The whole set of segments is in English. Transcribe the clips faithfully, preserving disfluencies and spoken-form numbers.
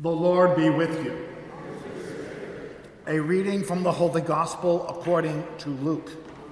The Lord be with you. A reading from the Holy Gospel according to Luke.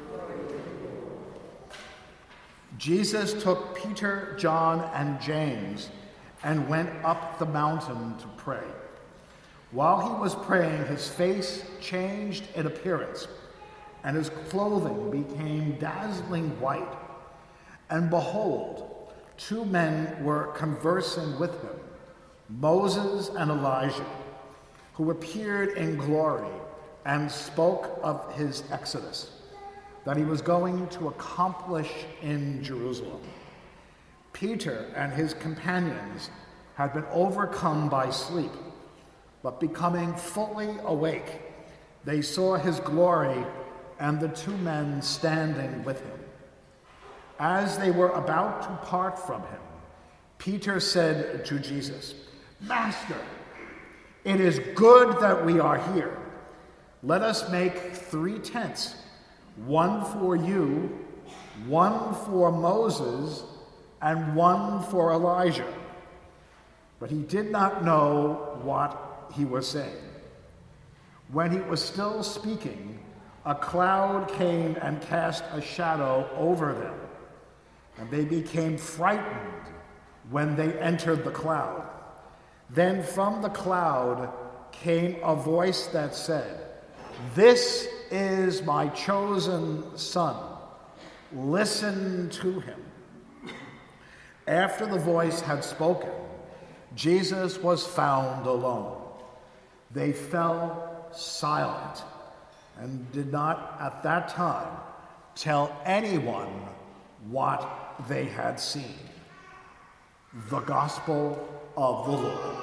Jesus took Peter, John, and James and went up the mountain to pray. While he was praying, his face changed in appearance, and his clothing became dazzling white. And behold, two men were conversing with him, Moses and Elijah, who appeared in glory and spoke of his exodus that he was going to accomplish in Jerusalem. Peter and his companions had been overcome by sleep, but becoming fully awake, they saw his glory and the two men standing with him. As they were about to part from him, Peter said to Jesus, "Master, it is good that we are here. Let us make three tents, one for you, one for Moses, and one for Elijah." But he did not know what he was saying. When he was still speaking, a cloud came and cast a shadow over them, and they became frightened when they entered the cloud. Then from the cloud came a voice that said, "This is my chosen son. Listen to him." After the voice had spoken, Jesus was found alone. They fell silent and did not at that time tell anyone what they had seen. The Gospel of the Lord.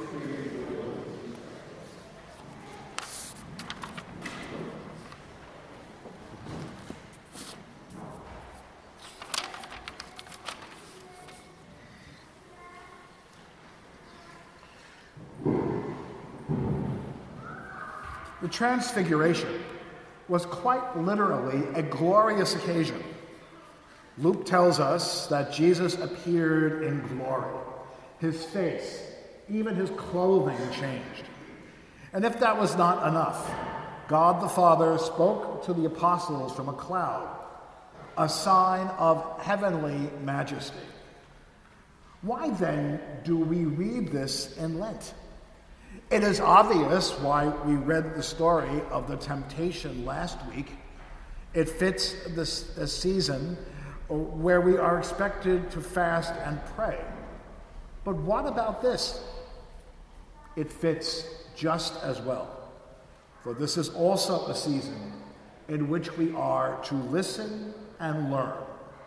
The Transfiguration was quite literally a glorious occasion. Luke tells us that Jesus appeared in glory. His face, even his clothing changed. And if that was not enough, God the Father spoke to the apostles from a cloud, a sign of heavenly majesty. Why then do we read this in Lent? It is obvious why we read the story of the temptation last week. It fits this, this season where we are expected to fast and pray. But what about this? It fits just as well, for this is also a season in which we are to listen and learn.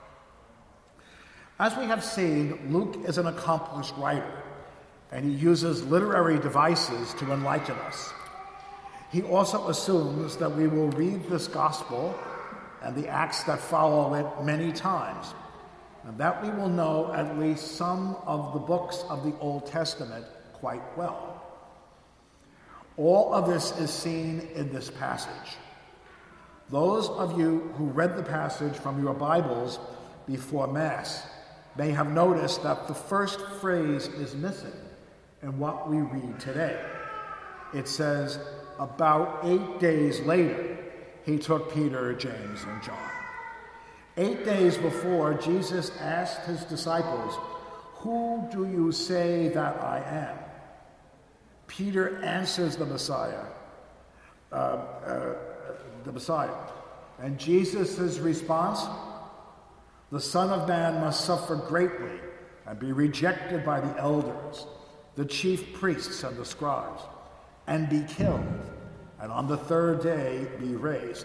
As we have seen, Luke is an accomplished writer, and he uses literary devices to enlighten us. He also assumes that we will read this gospel and the acts that follow it many times, and that we will know at least some of the books of the Old Testament quite well. All of this is seen in this passage. Those of you who read the passage from your Bibles before Mass may have noticed that the first phrase is missing in what we read today. It says, "About eight days later, he took Peter, James, and John." Eight days before, Jesus asked his disciples, "Who do you say that I am?" Peter answers the Messiah, uh, uh, the Messiah. And Jesus' response, "The Son of Man must suffer greatly and be rejected by the elders, the chief priests and the scribes, and be killed, and on the third day be raised."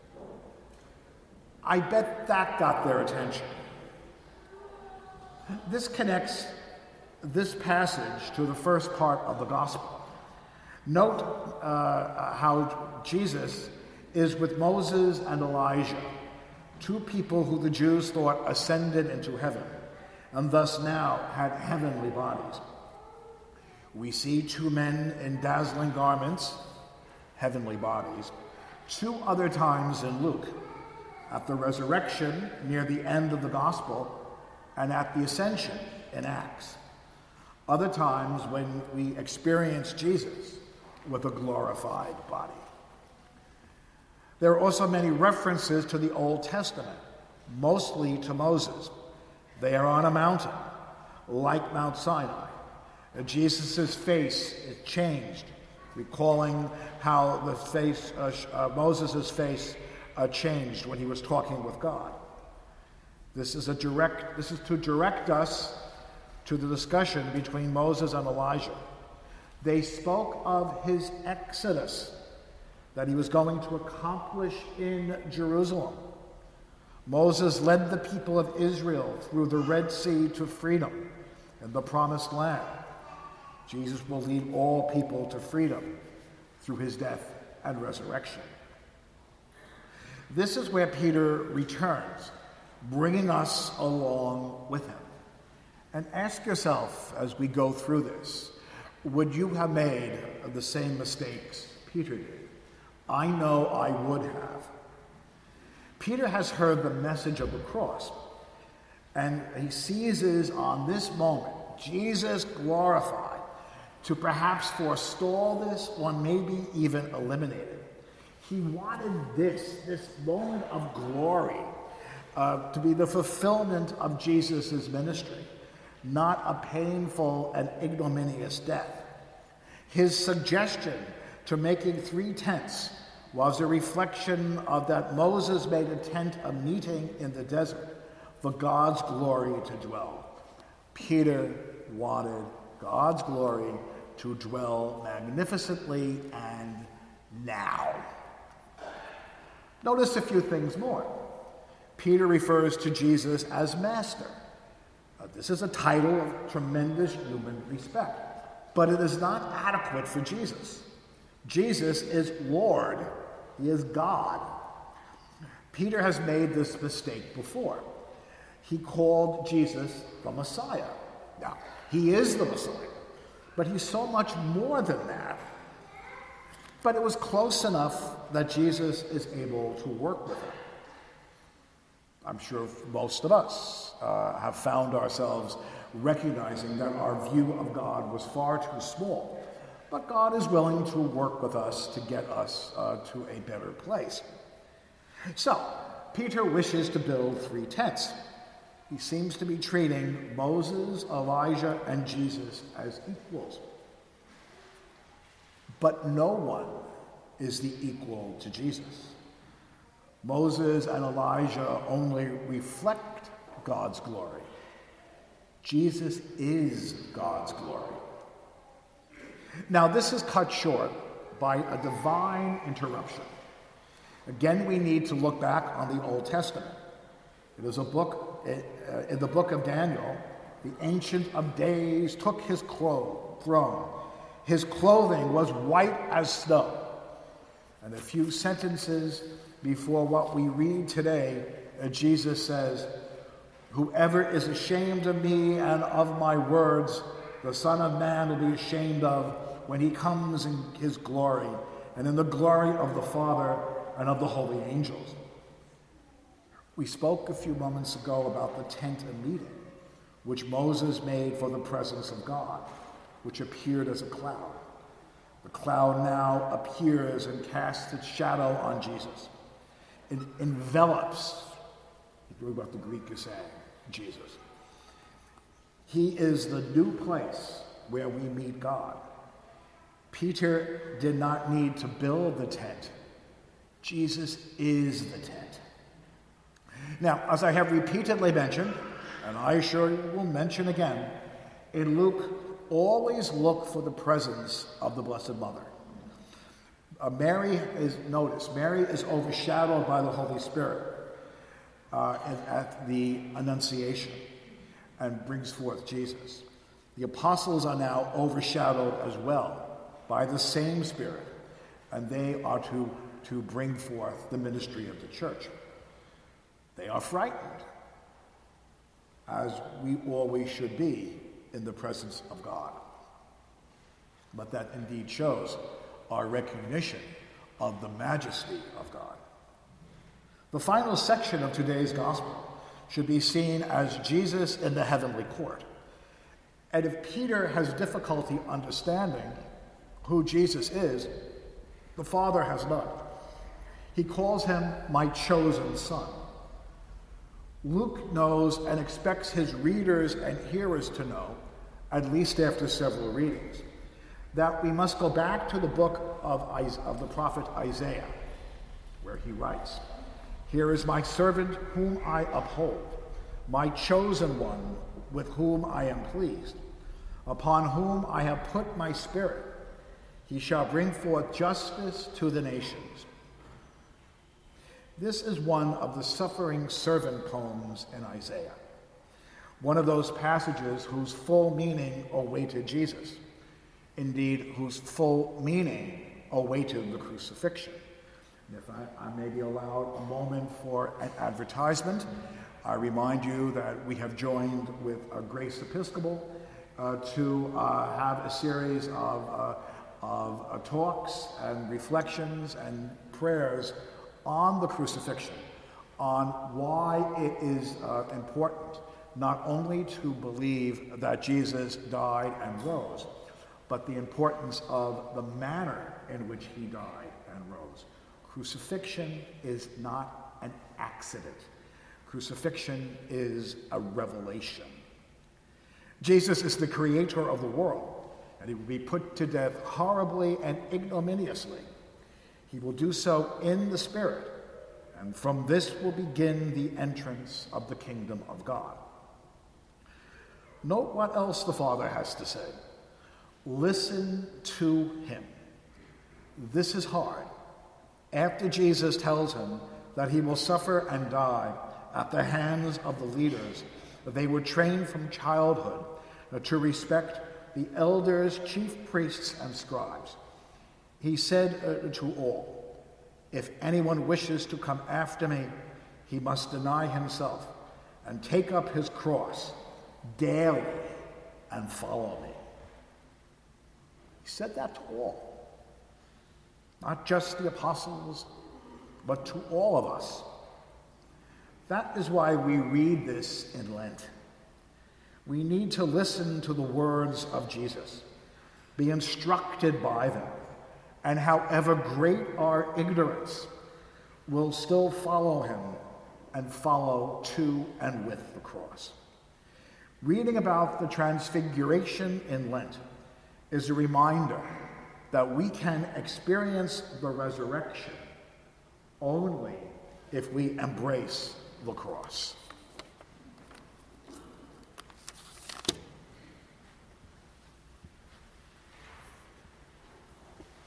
I bet that got their attention. This connects this passage to the first part of the gospel. Note uh, how Jesus is with Moses and Elijah, two people who the Jews thought ascended into heaven, and thus now had heavenly bodies. We see two men in dazzling garments, heavenly bodies, two other times in Luke, at the resurrection near the end of the gospel, and at the ascension in Acts. Other times when we experience Jesus with a glorified body. There are also many references to the Old Testament, mostly to Moses. They are on a mountain, like Mount Sinai. Jesus' face is changed, recalling how the face, uh, uh, Moses' face uh, changed when he was talking with God. This is a direct. This is to direct us to the discussion between Moses and Elijah. They spoke of his exodus that he was going to accomplish in Jerusalem. Moses led the people of Israel through the Red Sea to freedom in the Promised Land. Jesus will lead all people to freedom through his death and resurrection. This is where Peter returns, bringing us along with him. And ask yourself as we go through this, would you have made the same mistakes Peter did? I know I would have. Peter has heard the message of the cross, and he seizes on this moment, Jesus glorified, to perhaps forestall this or maybe even eliminate it. He wanted this, this moment of glory, uh, to be the fulfillment of Jesus' ministry, not a painful and ignominious death. His suggestion to making three tents was a reflection of that Moses made a tent of meeting in the desert for God's glory to dwell. Peter wanted God's glory to dwell magnificently and now. Notice a few things more. Peter refers to Jesus as Master. Uh, this is a title of tremendous human respect, but it is not adequate for Jesus. Jesus is Lord. He is God. Peter has made this mistake before. He called Jesus the Messiah. Now, he is the Messiah, but he's so much more than that. But it was close enough that Jesus is able to work with him. I'm sure most of us uh, have found ourselves recognizing that our view of God was far too small. But God is willing to work with us to get us uh, to a better place. So, Peter wishes to build three tents. He seems to be treating Moses, Elijah, and Jesus as equals. But no one is the equal to Jesus. Moses and Elijah only reflect God's glory. Jesus is God's glory. Now, this is cut short by a divine interruption. Again, we need to look back on the Old Testament. It is a book, uh, in the book of Daniel, the Ancient of Days took his clo- throne. His clothing was white as snow. And a few sentences before what we read today, uh, Jesus says, "Whoever is ashamed of me and of my words, the Son of Man will be ashamed of when he comes in his glory and in the glory of the Father and of the holy angels." We spoke a few moments ago about the tent of meeting, which Moses made for the presence of God, which appeared as a cloud. The cloud now appears and casts its shadow on Jesus. It envelops, what the Greek is saying, Jesus. He is the new place where we meet God. Peter did not need to build the tent. Jesus is the tent. Now, as I have repeatedly mentioned, and I sure will mention again, in Luke, always look for the presence of the Blessed Mother. Uh, Mary is, notice, Mary is overshadowed by the Holy Spirit uh, at, at the Annunciation and brings forth Jesus. The apostles are now overshadowed as well by the same Spirit, and they are to, to bring forth the ministry of the church. They are frightened, as we always should be in the presence of God. But that indeed shows our recognition of the majesty of God. The final section of today's gospel should be seen as Jesus in the heavenly court. And if Peter has difficulty understanding who Jesus is, the Father has none. He calls him my chosen son. Luke knows and expects his readers and hearers to know, at least after several readings, that we must go back to the book of, of the prophet Isaiah, where he writes, "Here is my servant whom I uphold, my chosen one with whom I am pleased, upon whom I have put my spirit. He shall bring forth justice to the nations." This is one of the suffering servant poems in Isaiah, one of those passages whose full meaning awaited Jesus, indeed, whose full meaning awaited the crucifixion. And if I, I may be allowed a moment for an advertisement, I remind you that we have joined with uh, Grace Episcopal uh, to uh, have a series of, uh, of uh, talks and reflections and prayers on the crucifixion, on why it is uh, important not only to believe that Jesus died and rose, but the importance of the manner in which he died and rose. Crucifixion is not an accident. Crucifixion is a revelation. Jesus is the creator of the world, and he will be put to death horribly and ignominiously. He will do so in the Spirit, and from this will begin the entrance of the kingdom of God. Note what else the Father has to say. Listen to him. This is hard. After Jesus tells him that he will suffer and die at the hands of the leaders, that they were trained from childhood to respect the elders, chief priests, and scribes, he said uh, to all, "If anyone wishes to come after me, he must deny himself and take up his cross daily and follow me." He said that to all, not just the apostles, but to all of us. That is why we read this in Lent. We need to listen to the words of Jesus, be instructed by them, and however great our ignorance, will still follow him and follow to and with the cross. Reading about the Transfiguration in Lent is a reminder that we can experience the resurrection only if we embrace the cross.